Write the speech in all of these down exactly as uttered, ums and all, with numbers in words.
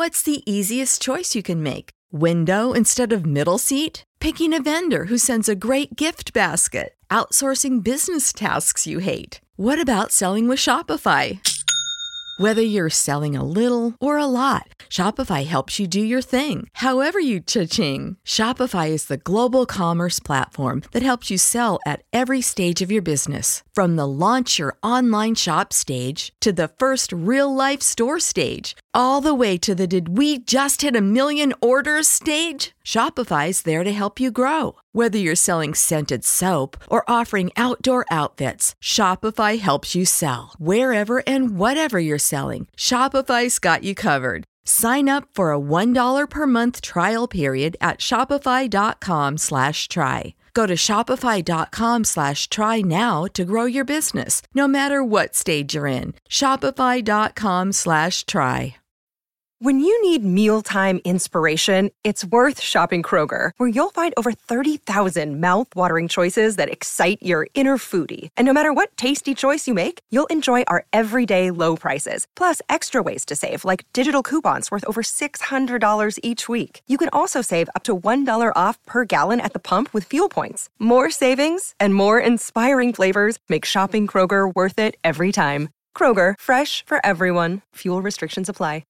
What's the easiest choice you can make? Window instead of middle seat? Picking a vendor who sends a great gift basket? Outsourcing business tasks you hate? What about selling with Shopify? Whether you're selling a little or a lot, Shopify helps you do your thing, however you cha-ching. Shopify is the global commerce platform that helps you sell at every stage of your business. From the launch your online shop stage to the first real-life store stage, all the way to the did we just hit a million orders stage. Shopify's there to help you grow. Whether you're selling scented soap or offering outdoor outfits, Shopify helps you sell. Wherever and whatever you're selling, Shopify's got you covered. Sign up for a one dollar per month trial period at shopify.com slash try. Go to shopify.com slash try now to grow your business, no matter what stage you're in. Shopify.com slash try. When you need mealtime inspiration, it's worth shopping Kroger, where you'll find over thirty thousand mouth-watering choices that excite your inner foodie. And no matter what tasty choice you make, you'll enjoy our everyday low prices, plus extra ways to save, like digital coupons worth over six hundred dollars each week. You can also save up to one dollar off per gallon at the pump with fuel points. More savings and more inspiring flavors make shopping Kroger worth it every time. Kroger, fresh for everyone. Fuel restrictions apply.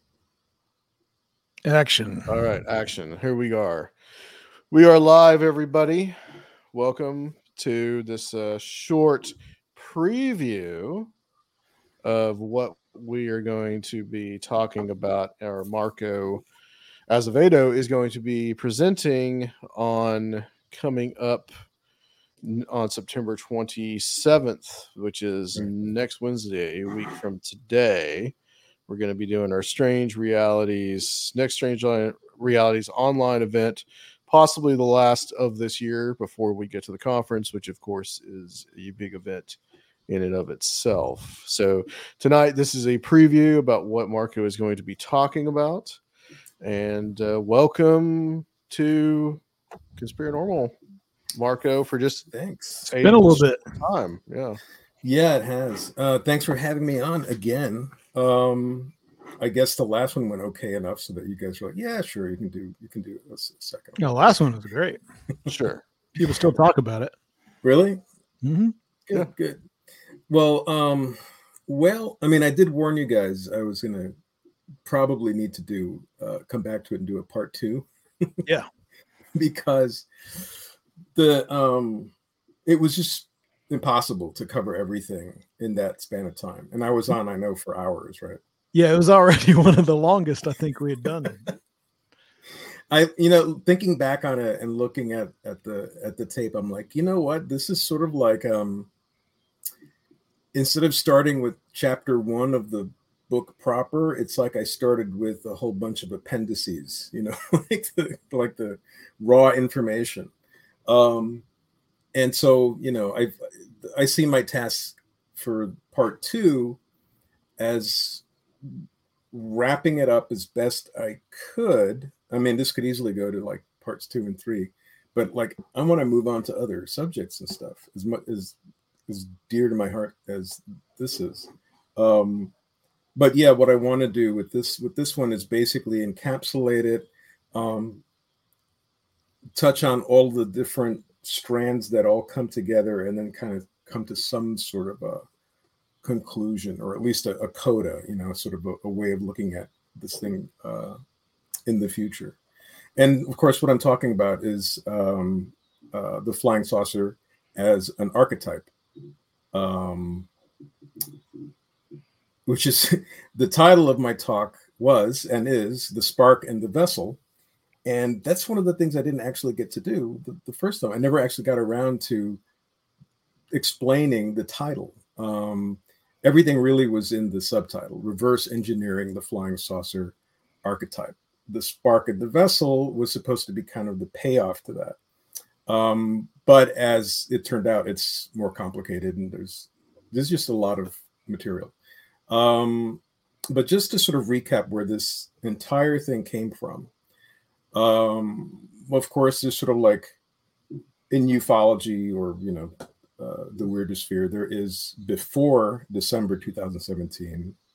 Action. All right, action. Here we are. We are live, everybody. Welcome to this uh, short preview of what we are going to be talking about. Our Marco Azevedo is going to be presenting on coming up on September twenty-seventh, which is next Wednesday, a week from today. We're going to be doing our Strange Realities, next Strange Realities online event, possibly the last of this year before we get to the conference, which of course is a big event in and of itself. So tonight, this is a preview about what Marco is going to be talking about. And uh, welcome to Conspiranormal, Marco, for just thanks. It's been a little bit time. Yeah. Yeah, it has. Uh, thanks for having me on again. Um, I guess the last one went okay enough so that you guys were like, yeah, sure, you can do you can do it. Let's a second. Yeah, the last one was great. Sure. People still talk about it. Really? Mm-hmm. Good, yeah. Good. Well, um, well, I mean, I did warn you guys I was gonna probably need to do uh come back to it and do a part two. Yeah. Because the um it was just impossible to cover everything in that span of time. And I was on, I know, for hours, right? Yeah, it was already one of the longest I think we had done it. I, you know, thinking back on it and looking at, at the at the tape, I'm like, you know what? This is sort of like um instead of starting with chapter one of the book proper, it's like I started with a whole bunch of appendices, you know, like the like the raw information. Um And so, you know, I I see my task for part two as wrapping it up as best I could. I mean, this could easily go to like parts two and three, but like I want to move on to other subjects and stuff as much as as dear to my heart as this is. Um, but yeah, what I want to do with this with this one is basically encapsulate it, um, touch on all the different strands that all come together and then kind of come to some sort of a conclusion, or at least a, a coda, you know, sort of a, a way of looking at this thing uh, in the future. And of course, what I'm talking about is um, uh, the flying saucer as an archetype, um, which is the title of my talk was and is The Spark and the Vessel. And that's one of the things I didn't actually get to do the, the first time. I never actually got around to explaining the title. Um, everything really was in the subtitle, Reverse Engineering the Flying Saucer Archetype. The Spark of the Vessel was supposed to be kind of the payoff to that. Um, but as it turned out, it's more complicated and there's, there's just a lot of material. Um, but just to sort of recap where this entire thing came from, Um, of course, there's sort of like in ufology or, you know, uh, the weirder sphere, there is before December two thousand seventeen,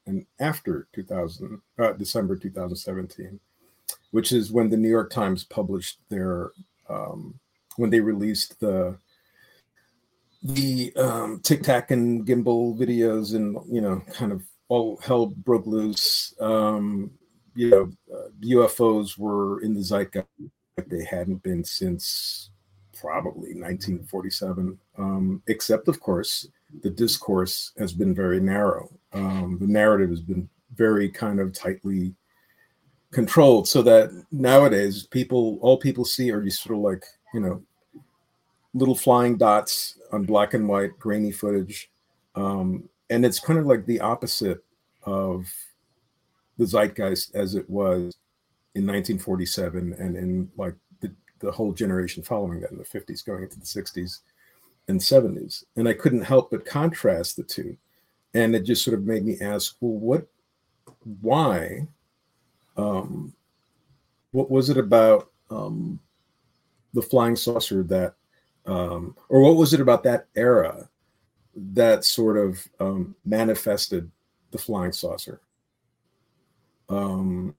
and after two thousand, uh, December two thousand seventeen, which is when the New York Times published their, um, when they released the the um, Tic Tac and Gimbal videos, and you know, kind of all hell broke loose. Um, you know, uh, U F Os were in the zeitgeist like they hadn't been since probably nineteen forty-seven, um, except of course the discourse has been very narrow. Um, the narrative has been very kind of tightly controlled, so that nowadays people, all people see are just sort of like, you know, little flying dots on black and white grainy footage, um, and it's kind of like the opposite of the zeitgeist as it was in nineteen forty-seven and in like the, the whole generation following that in the fifties going into the sixties and seventies. And I couldn't help but contrast the two. And it just sort of made me ask, well, what, why, um, what was it about um, the flying saucer that, um, or what was it about that era that sort of um, manifested the flying saucer? Um,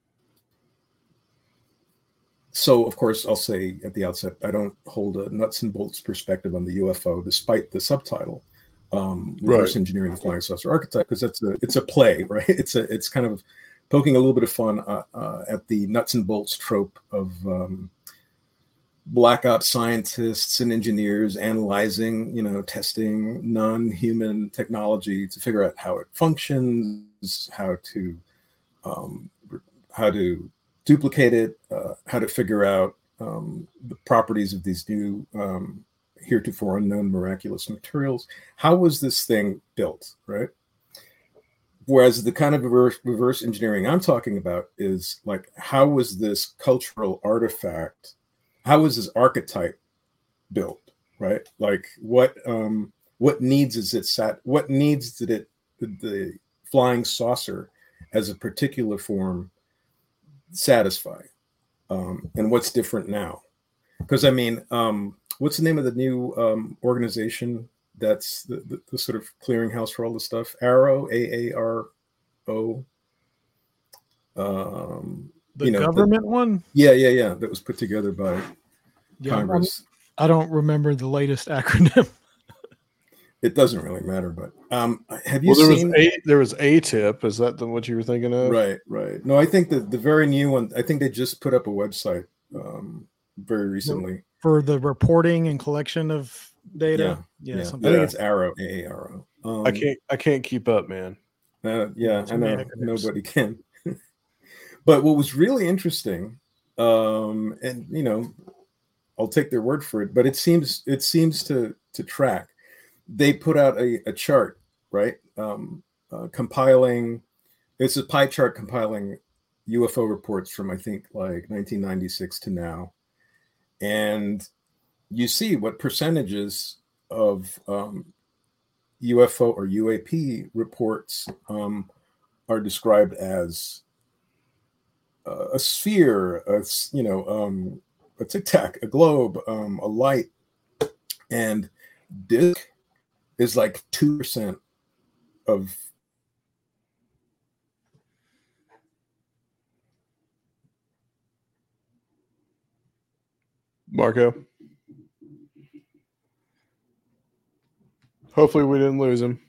so, of course, I'll say at the outset, I don't hold a nuts and bolts perspective on the U F O, despite the subtitle, um, "Reverse Right. Engineering the Flying Saucer Archetype," because that's a it's a play, right? It's a it's kind of poking a little bit of fun uh, uh, at the nuts and bolts trope of um, black ops scientists and engineers analyzing, you know, testing non-human technology to figure out how it functions, how to um, how to duplicate it, uh, how to figure out um, the properties of these new um, heretofore unknown miraculous materials. How was this thing built, right? Whereas the kind of reverse, reverse engineering I'm talking about is like, how was this cultural artifact, how was this archetype built, right? Like what um, what needs is it sat, what needs did it, did the flying saucer as a particular form satisfy, um, and what's different now? Because I mean, um, what's the name of the new um, organization that's the, the, the sort of clearinghouse for all this stuff? Arrow, A A R O. Um, The you know, government the, one? yeah, yeah, yeah. That was put together by Yeah, Congress. I'm- I don't remember the latest acronym. It doesn't really matter, but um, have you Well, there seen? was a there was a tip. Is that the, what you were thinking of? Right, right. No, I think that the very new one. I think they just put up a website um, very recently. For the reporting and collection of data. Yeah, Yeah, something I think Yeah. it's Arrow, A A R O. Um, I can't I can't keep up, man. Uh, yeah, Too I many know acronyms. nobody can. But what was really interesting, um, and you know, I'll take their word for it. But it seems it seems to to track. They put out a, a chart, right? Um, uh, compiling, it's a pie chart compiling U F O reports from I think like nineteen ninety-six to now, and you see what percentages of um, U F O or U A P reports um, are described as uh, a sphere, a, s- you know, um, a tic tac, a globe, um, a light, and disk is like two percent of. Marco. Hopefully we didn't lose him.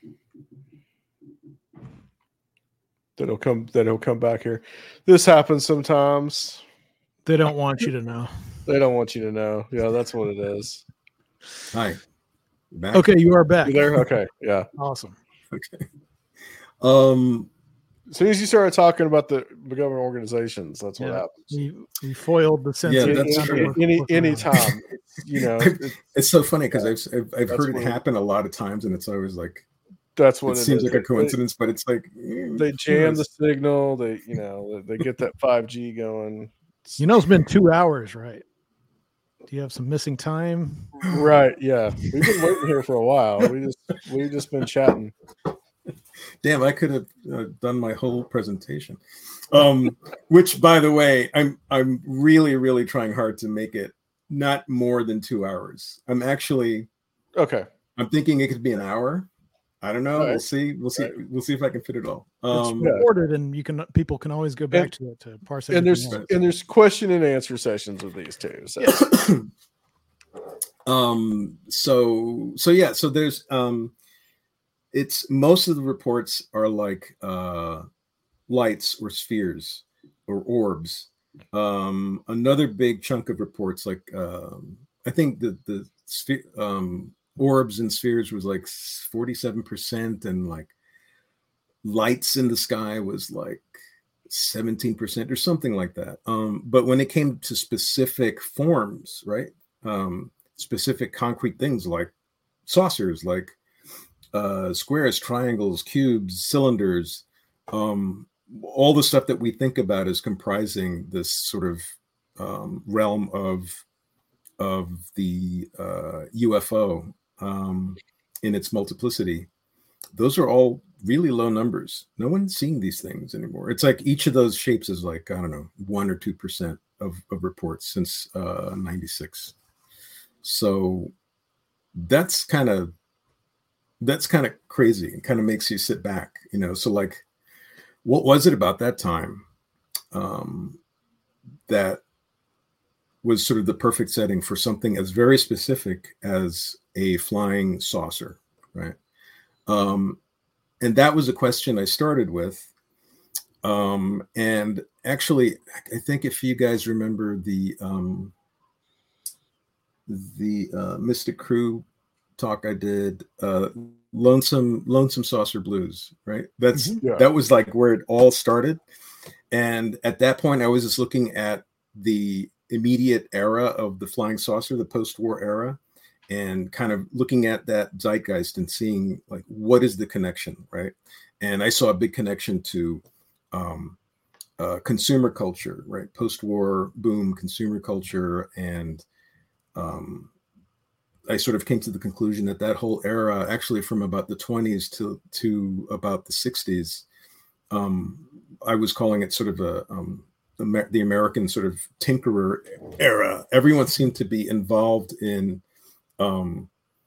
Then he'll come then he'll come back here. This happens sometimes. They don't want you to know. They don't want you to know. Yeah, that's what it is. Hi, back. Okay, you are back. You there? Okay. Yeah. Awesome. Okay. Um. As soon as you started talking about the, the government organizations, that's what Yeah. happens. We, we foiled the sense Yeah, of that's sound true. work- Any work around. anytime, you know, it's, It's so funny because I've I've, I've That's heard it what- happen a lot of times, and it's always like that's what it it seems is. like a They- coincidence, but it's like mm, They who jam the knows? signal. They, you know, they get that five G going. You know, it's been two hours, right? Do you have some missing time? Right? Yeah, we've been waiting here for a while. We just we've just been chatting. Damn, I could have uh, done my whole presentation. Um, which, by the way, I'm I'm really really trying hard to make it not more than two hours. I'm actually Okay. I'm thinking it could be an hour, I don't know. All right. We'll see. We'll see. Right. We'll see if I can fit it all. It's Um, recorded, and you can people can always go back And- to it to parse And everything there's out. and there's question and answer sessions with these two. So um so so yeah so there's um it's most of the reports are like uh lights or spheres or orbs. Um another big chunk of reports, like um I think the the sphere um orbs and spheres was like forty-seven percent, and like lights in the sky was like seventeen percent or something like that. Um but when it came to specific forms, right, um specific concrete things like saucers, like uh, squares, triangles, cubes, cylinders, um, all the stuff that we think about as comprising this sort of um, realm of of the uh, U F O um, in its multiplicity. Those are all really low numbers. No one's seeing these things anymore. It's like each of those shapes is like, I don't know, one or two percent of, of reports since uh, ninety-six. So that's kind of that's kind of crazy. It kind of makes you sit back, you know. So like, what was it about that time um, that was sort of the perfect setting for something as very specific as a flying saucer, right? Um, and that was a question I started with. Um, and actually, I think if you guys remember the um, the uh, Mystic Crew talk I did, uh, Lonesome Lonesome Saucer Blues, right? That's Mhm. Yeah. that was like where it all started. And at that point, I was just looking at the immediate era of the flying saucer, the post-war era, and kind of looking at that zeitgeist and seeing like what is the connection, right? And I saw a big connection to um, uh, consumer culture, right? Post-war boom, consumer culture, and um, I sort of came to the conclusion that that whole era, actually from about the twenties to to about the sixties, um, I was calling it sort of a um, Amer- the American sort of tinkerer era. Everyone seemed to be involved in um,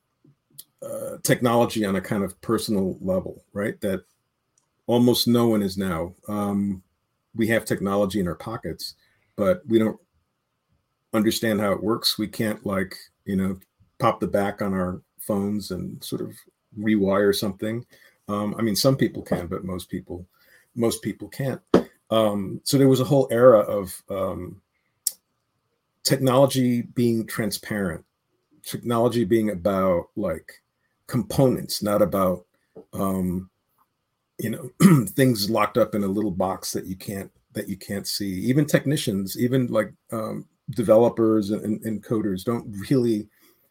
uh, technology on a kind of personal level, right? That almost no one is now. Um, we have technology in our pockets, but we don't understand how it works. We can't, like, you know, pop the back on our phones and sort of rewire something. Um, I mean, some people can, but most people, most people can't. Um, so there was a whole era of um, technology being transparent, technology being about like components, not about um, you know things locked up in a little box that you can't that you can't see. Even technicians, even like um, developers and, and coders, don't really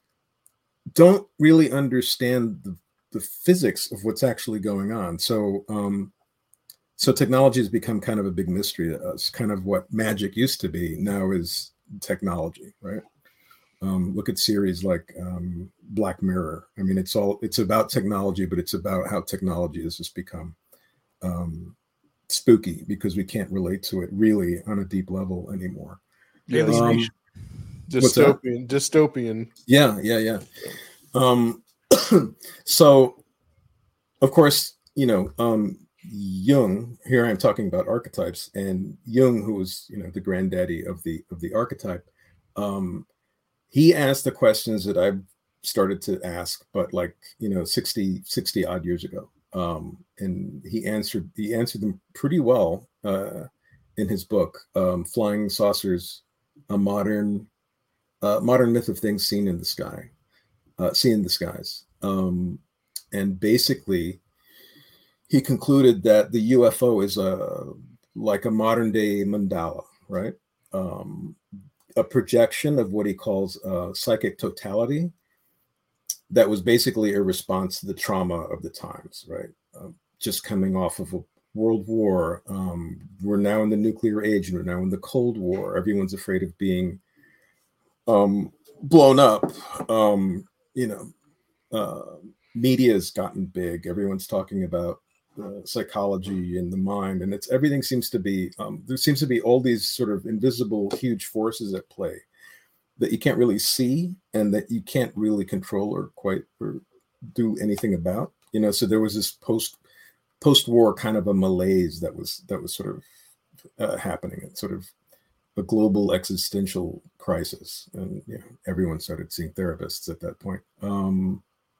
don't really understand the, the physics of what's actually going on. So um, so technology has become kind of a big mystery to us. Kind of what magic used to be now is technology, right? Um, look at series like um, Black Mirror. I mean, it's all it's about technology, but it's about how technology has just become um, spooky because we can't relate to it really on a deep level anymore. Yeah, Um, Alienation. what's that? dystopian, dystopian. Yeah, yeah, yeah. Um, so, of course, you know, um, Jung. Here I'm talking about archetypes, and Jung, who was, you know, the granddaddy of the of the archetype. Um, he asked the questions that I've started to ask, but like, you know, sixty, sixty odd years ago. Um, and he answered he answered them pretty well uh, in his book, um, Flying Saucers, a modern uh, modern myth of things seen in the sky, uh, seen in the skies. Um, and basically, he concluded that the U F O is a like a modern day mandala, right? Um, a projection of what he calls uh, psychic totality that was basically a response to the trauma of the times, right? Uh, just coming off of a world war. Um, we're now in the nuclear age, and we're now in the Cold War. Everyone's afraid of being um, blown up. Um, you know, uh, media's gotten big. Everyone's talking about uh, psychology and the mind, and it's everything seems to be um, there seems to be all these sort of invisible huge forces at play that you can't really see and that you can't really control or quite or do anything about. You know, so there was this post post-war kind of a malaise that was that was sort of uh, happening. It's sort of a global existential crisis, and you know, everyone started seeing therapists at that point. Um,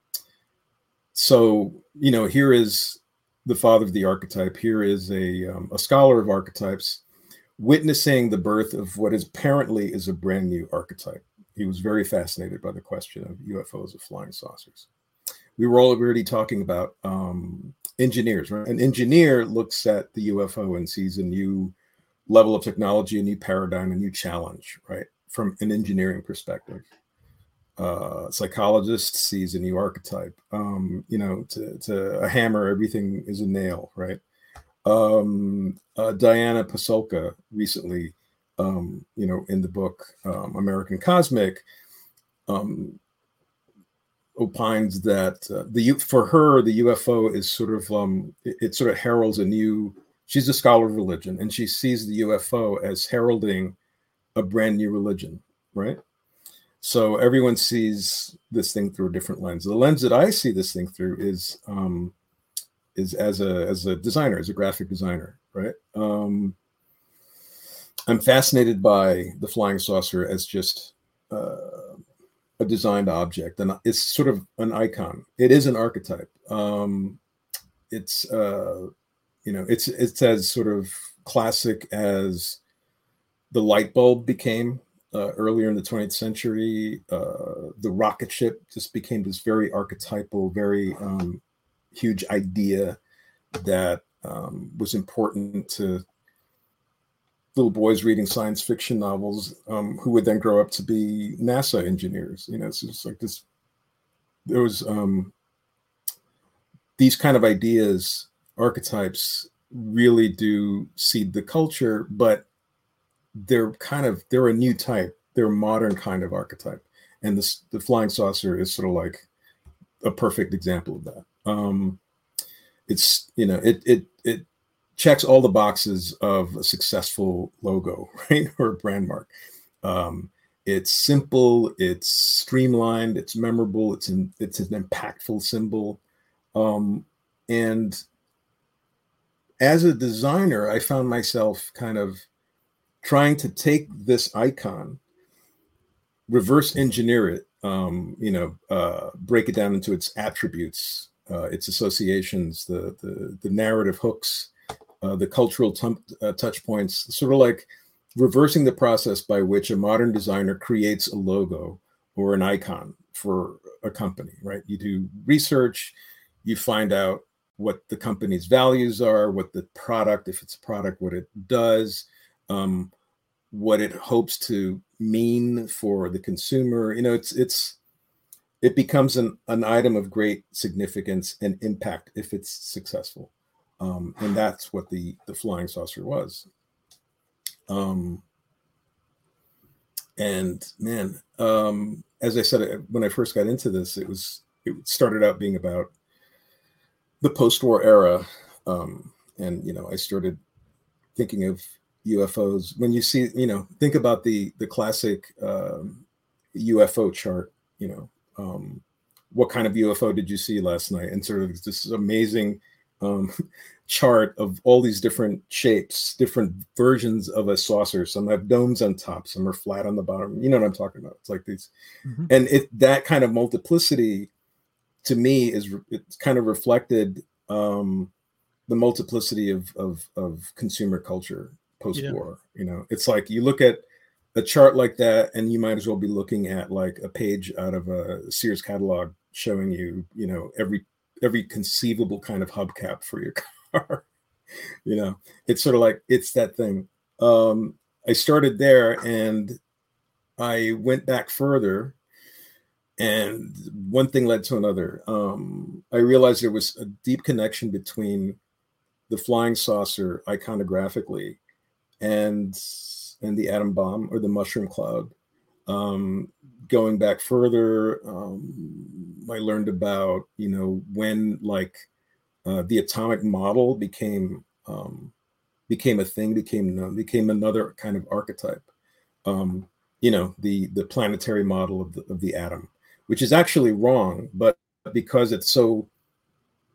so, you know, here is the father of the archetype. Here is a um, a scholar of archetypes witnessing the birth of what is apparently is a brand new archetype. He was very fascinated by the question of U F Os or flying saucers. We were already talking about um, engineers, right? An engineer looks at the U F O and sees a new level of technology, a new paradigm, a new challenge, right? From an engineering perspective. Uh, psychologist sees a new archetype. Um, you know, to, to a hammer, everything is a nail, right? Um, uh, Diana Pasulka recently, um, you know, in the book um, American Cosmic, um, opines that uh, the for her the U F O is sort of um, it, it sort of heralds a new. She's a scholar of religion, and she sees the U F O as heralding a brand new religion, right? So everyone sees this thing through a different lens. The lens that I see this thing through is um, is as a as a designer, as a graphic designer, right? Um, I'm fascinated by the flying saucer as just uh, a designed object, and it's sort of an icon. It is an archetype. Um, it's uh, you know, it's it's as sort of classic as the light bulb became uh, earlier in the twentieth century. Uh, the rocket ship just became this very archetypal, very um, huge idea that um, was important to little boys reading science fiction novels, um, who would then grow up to be NASA engineers. You know, it's just like this. There was um, these kind of ideas, archetypes, really do seed the culture, but they're kind of they're a new type. They're a modern kind of archetype, and this the flying saucer is sort of like a perfect example of that. Um, it's you know it it it. checks all the boxes of a successful logo, right? Or a brand mark. Um, it's simple, it's streamlined, it's memorable, it's an, it's an impactful symbol. Um, and as a designer, I found myself kind of trying to take this icon, reverse engineer it, um, you know, uh, break it down into its attributes, uh, its associations, the, the, the narrative hooks, Uh, the cultural t- uh, touch points, sort of like reversing the process by which a modern designer creates a logo or an icon for a company, right? You do research, you find out what the company's values are, what the product, if it's a product, what it does, um, what it hopes to mean for the consumer. You know, it's it's it becomes an, an item of great significance and impact if it's successful. Um, and that's what the, the flying saucer was. Um, and man, um, as I said, when I first got into this, it was, it started out being about the post-war era. Um, and, you know, I started thinking of U F Os. When you see, you know, think about the, the classic um, U F O chart, you know, um, what kind of U F O did you see last night? And sort of this amazing um, chart of all these different shapes, different versions of a saucer. Some have domes on top, some are flat on the bottom. You know what I'm talking about? It's like these, mm-hmm. and it that kind of multiplicity, to me, is it's kind of reflected um, the multiplicity of, of of consumer culture post-war. Yeah. You know, it's like you look at a chart like that, and you might as well be looking at like a page out of a Sears catalog showing you, you know, every every conceivable kind of hubcap for your car. You know, it's sort of like, it's that thing. Um, I started there and I went back further, and one thing led to another. Um, I realized there was a deep connection between the flying saucer iconographically and, and the atom bomb or the mushroom cloud. Um, going back further, um, I learned about, you know, when like uh, the atomic model became um, became a thing, became known, became another kind of archetype. Um, you know, the the planetary model of the of the atom, which is actually wrong, but because it's so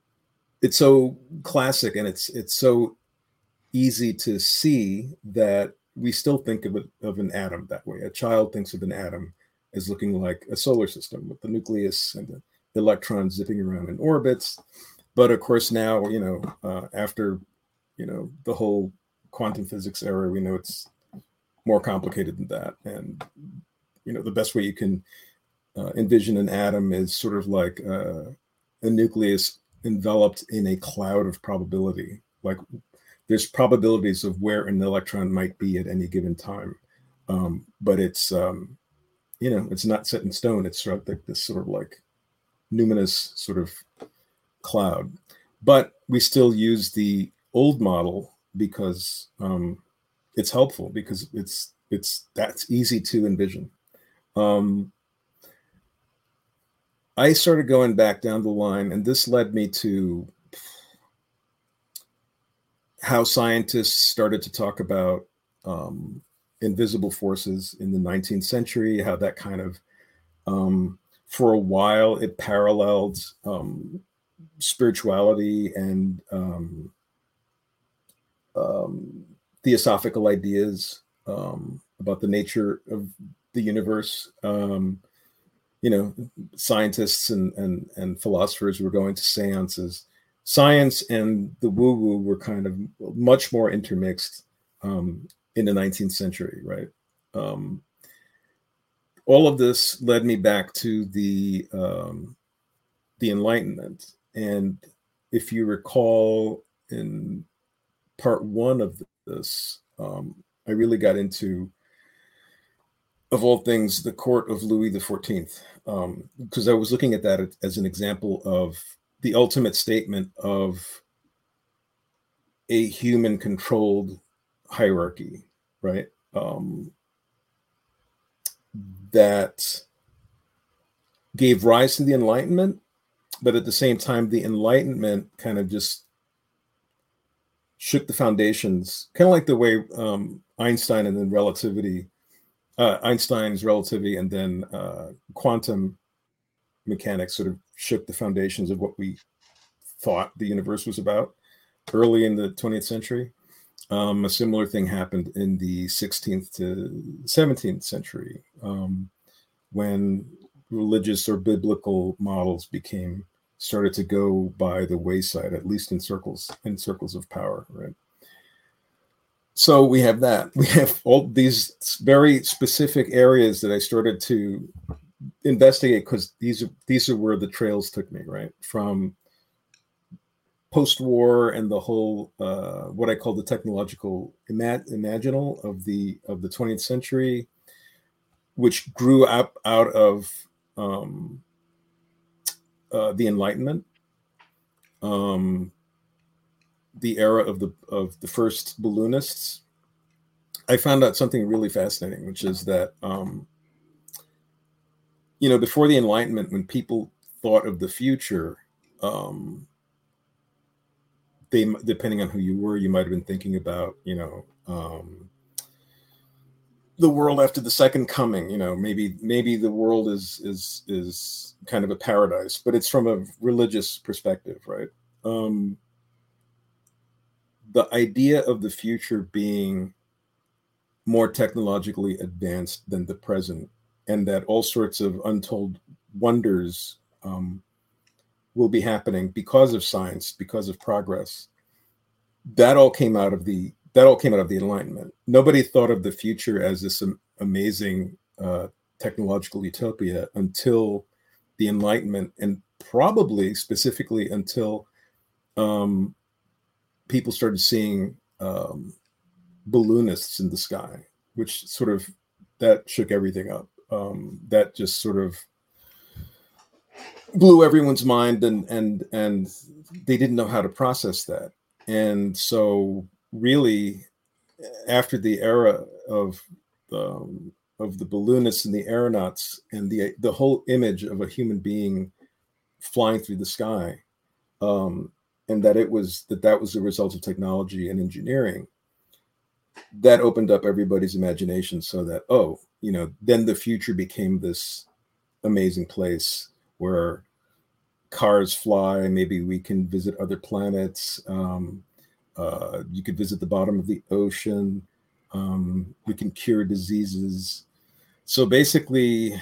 it's so classic, and it's it's so easy to see that we still think of it of an atom that way. A child thinks of an atom as looking like a solar system with the nucleus and the electrons zipping around in orbits. But of course, now, you know, uh, after, you know, the whole quantum physics era, we know it's more complicated than that. And, you know, the best way you can uh, envision an atom is sort of like uh, a nucleus enveloped in a cloud of probability. Like there's probabilities of where an electron might be at any given time. Um, but it's, um, you know, it's not set in stone. It's sort of like this sort of like numinous sort of cloud. But we still use the old model because um, it's helpful, because it's it's that's easy to envision. Um, I started going back down the line, and this led me to how scientists started to talk about um, invisible forces in the nineteenth century, how that kind of, um, for a while, it paralleled um, spirituality and um, um, theosophical ideas um, about the nature of the universe. Um, you know, scientists and, and, and philosophers were going to seances. Science and the woo-woo were kind of much more intermixed um, in the nineteenth century, right? Um, all of this led me back to the um, the Enlightenment. And if you recall, in part one of this, um, I really got into, of all things, the court of Louis the fourteenth, um, because I was looking at that as an example of the ultimate statement of a human-controlled hierarchy, right? Um, that gave rise to the Enlightenment, but at the same time, the Enlightenment kind of just shook the foundations, kind of like the way um, Einstein and then relativity, uh, Einstein's relativity and then uh, quantum mechanics sort of shook the foundations of what we thought the universe was about early in the twentieth century. Um, a similar thing happened in the sixteenth to seventeenth century, um, when religious or biblical models became started to go by the wayside, at least in circles in circles of power, right? So we have that. We have all these very specific areas that I started to investigate, because these are these are where the trails took me, right? From post-war and the whole uh, what I call the technological ima- imaginal of the of the twentieth century, which grew up out of um, uh, the Enlightenment, um, the era of the of the first balloonists. I found out something really fascinating, which is that um, you know, before the Enlightenment, when people thought of the future, um, they, depending on who you were, you might have been thinking about, you know, um, the world after the second coming. You know, maybe maybe the world is is is kind of a paradise, but it's from a religious perspective, right? Um, the idea of the future being more technologically advanced than the present, and that all sorts of untold wonders um, will be happening because of science, because of progress. That all came out of the that all came out of the Enlightenment. Nobody thought of the future as this amazing uh, technological utopia until the Enlightenment, and probably specifically until um, people started seeing um, balloonists in the sky, which sort of that shook everything up. Um, that just sort of blew everyone's mind, and and and they didn't know how to process that. And so really, after the era of um, of the balloonists and the aeronauts, and the the whole image of a human being flying through the sky, um, and that it was that that was the result of technology and engineering, that opened up everybody's imagination, so that, oh, you know, then the future became this amazing place where cars fly. Maybe we can visit other planets. Um, uh, you could visit the bottom of the ocean. Um, we can cure diseases. So basically,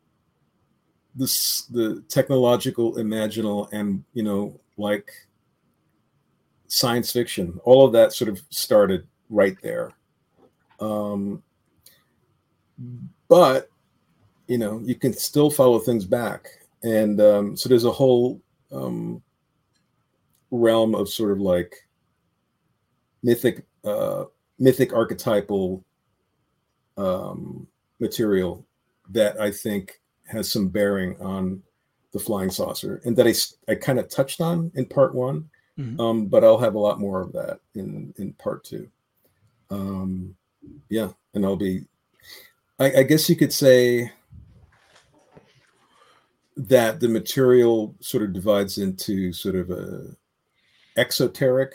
this the technological, imaginal, and you know, like science fiction, all of that sort of started right there. Um, but you know, you can still follow things back, and um, so there's a whole um, realm of sort of like mythic, uh, mythic archetypal um, material that I think has some bearing on the flying saucer, and that I I kind of touched on in part one, mm-hmm. um, but I'll have a lot more of that in in part two. Um, yeah, and I'll be. I, I guess you could say that the material sort of divides into sort of a exoteric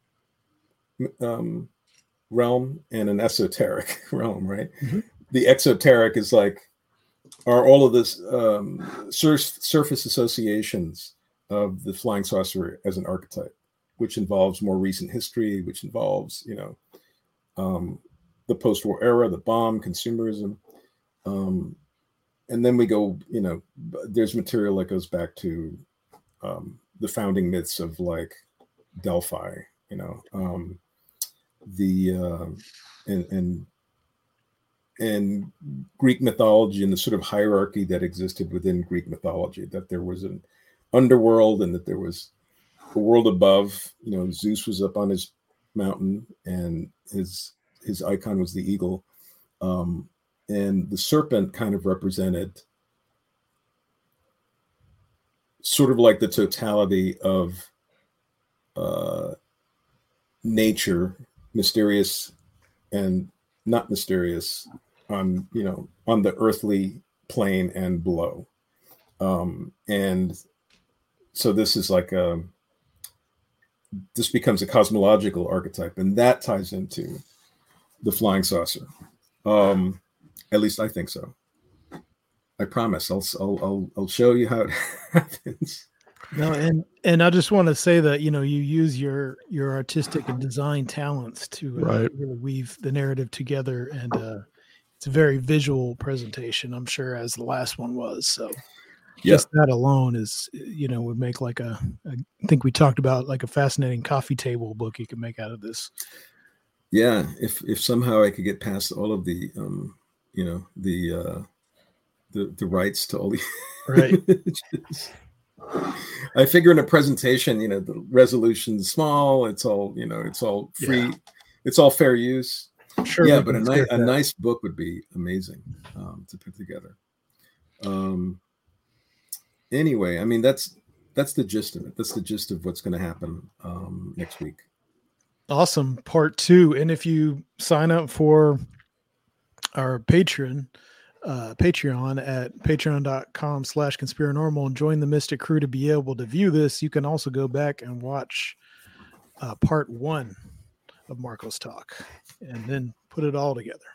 um, realm and an esoteric realm, right? Mm-hmm. The exoteric is like, are all of this um, sur- surface associations of the flying saucer as an archetype, which involves more recent history, which involves, you know, um, the post-war era, the bomb, consumerism. Um, and then we go, you know, there's material that goes back to um, the founding myths of like Delphi, you know, um, the uh, and and and Greek mythology and the sort of hierarchy that existed within Greek mythology, that there was an underworld and that there was a world above. You know, Zeus was up on his mountain and his his icon was the eagle. Um, and the serpent kind of represented sort of like the totality of uh, nature, mysterious and not mysterious, on, you know, on the earthly plane and below. Um, and so this is like a, this becomes a cosmological archetype, and that ties into the flying saucer. Um, at least I think so. I promise. I'll I'll I'll, I'll show you how it happens. No, and and I just want to say that, you know, you use your your artistic and design talents to uh, right. really weave the narrative together, and uh, it's a very visual presentation, I'm sure, as the last one was. So yeah. just that alone is, you know, would make like a, a I think we talked about like a fascinating coffee table book you could make out of this. Yeah, if if somehow I could get past all of the um, you know, the uh, the the rights to all the right. images. I figure in a presentation, you know, the resolution's small. It's all, you know, it's all free. Yeah. It's all fair use. Sure. Yeah, but a nice a nice book would be amazing um, to put together. Um. Anyway, I mean, that's that's the gist of it. That's the gist of what's going to happen um, next week. Awesome. Part two. And if you sign up for our Patreon, uh, Patreon at patreon.com slash conspiranormal and join the Mystic Crew to be able to view this, you can also go back and watch uh, part one of Marco's talk and then put it all together.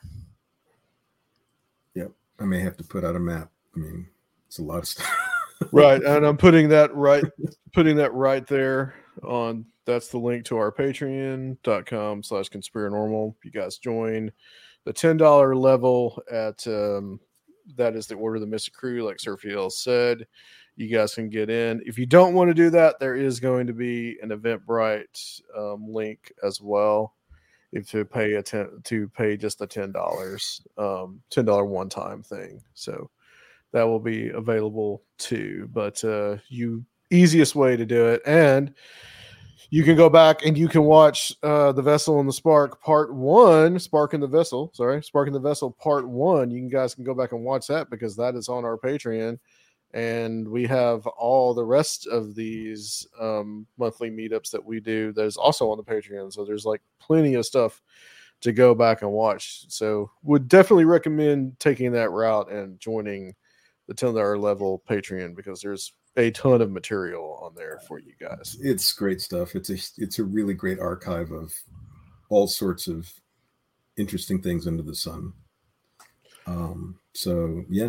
Yep. I may have to put out a map. I mean, it's a lot of stuff. Right. And I'm putting that right, putting that right there on, that's the link to our patreon.com slash conspiranormal. You guys join the ten dollars level at, um, that is the Order of the Mystic Crew, like Sir Fidel said. You guys can get in. If you don't want to do that, there is going to be an Eventbrite um, link as well. If to pay a ten, to pay just the ten dollars, um, ten dollars one-time thing. So that will be available too. But uh, you easiest way to do it, and you can go back and you can watch uh, The Vessel and the Spark Part One, Spark and the Vessel. Sorry, Spark and the Vessel Part One. You can, guys can go back and watch that because that is on our Patreon, and we have all the rest of these um, monthly meetups that we do that is also on the Patreon. So there's like plenty of stuff to go back and watch. So would definitely recommend taking that route and joining the ten dollars level Patreon because there's a ton of material on there for you guys. It's great stuff. It's a it's a really great archive of all sorts of interesting things under the sun. Um, so yeah,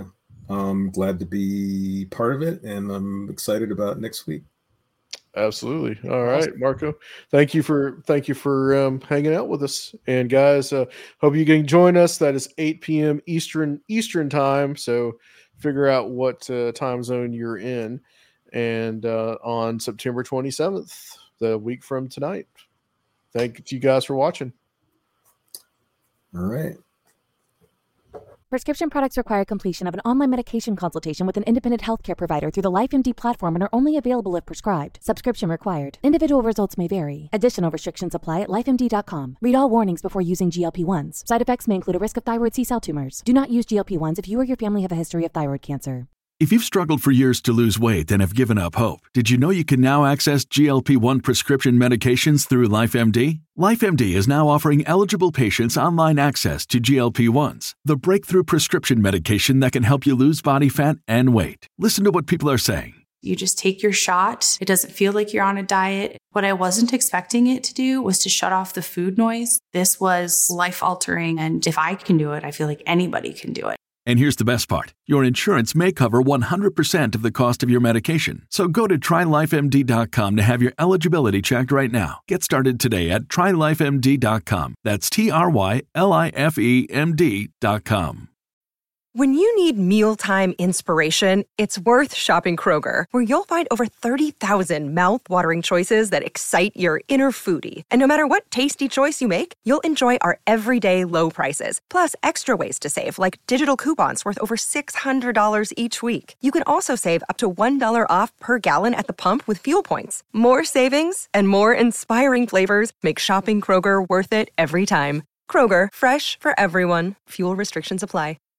I'm glad to be part of it, and I'm excited about next week. Absolutely. All right, Marco. Thank you for thank you for um, hanging out with us. And guys, uh, hope you can join us. That is eight p.m. Eastern Eastern time. So figure out what uh, time zone you're in, and uh, on September twenty-seventh, the week from tonight. Thank you guys for watching. All right. Prescription products require completion of an online medication consultation with an independent healthcare provider through the LifeMD platform and are only available if prescribed. Subscription required. Individual results may vary. Additional restrictions apply at life M D dot com. Read all warnings before using G L P ones. Side effects may include a risk of thyroid C-cell tumors. Do not use G L P ones if you or your family have a history of thyroid cancer. If you've struggled for years to lose weight and have given up hope, did you know you can now access G L P one prescription medications through LifeMD? LifeMD is now offering eligible patients online access to G L P ones, the breakthrough prescription medication that can help you lose body fat and weight. Listen to what people are saying. You just take your shot. It doesn't feel like you're on a diet. What I wasn't expecting it to do was to shut off the food noise. This was life-altering, and if I can do it, I feel like anybody can do it. And here's the best part. Your insurance may cover one hundred percent of the cost of your medication. So go to try life M D dot com to have your eligibility checked right now. Get started today at try life M D dot com. That's T R Y L I F E M D dot com. When you need mealtime inspiration, it's worth shopping Kroger, where you'll find over thirty thousand mouth-watering choices that excite your inner foodie. And no matter what tasty choice you make, you'll enjoy our everyday low prices, plus extra ways to save, like digital coupons worth over six hundred dollars each week. You can also save up to one dollar off per gallon at the pump with fuel points. More savings and more inspiring flavors make shopping Kroger worth it every time. Kroger, fresh for everyone. Fuel restrictions apply.